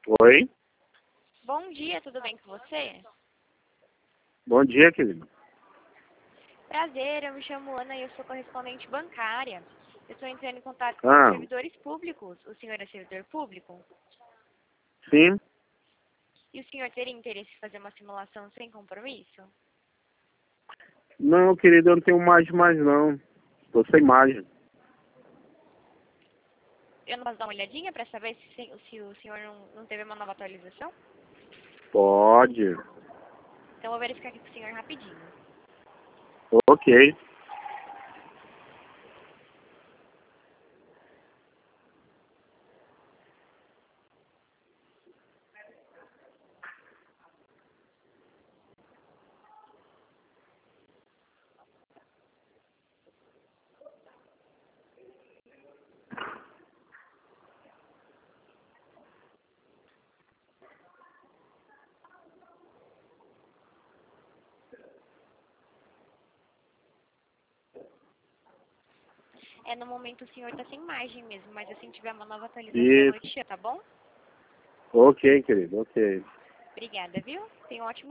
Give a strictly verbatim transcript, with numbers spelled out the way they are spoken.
Oi? Bom dia, tudo bem com você? Bom dia, querido. Prazer, eu me chamo Ana e eu sou correspondente bancária. Eu estou entrando em contato com os Ah, servidores públicos. O senhor é servidor público? sim? E o senhor teria interesse em fazer uma simulação sem compromisso? Não, querido, eu não tenho imagem mais não. Tô sem imagem. Eu não posso dar uma olhadinha para saber se, se o senhor não, não teve uma nova atualização? Pode. Então eu vou verificar aqui com o senhor rapidinho. Ok. É, no momento o senhor está sem imagem mesmo, mas assim que tiver uma nova atualização eu Isso. te chamo, tá bom? Ok, querido, ok. Obrigada, viu? Tenha um ótimo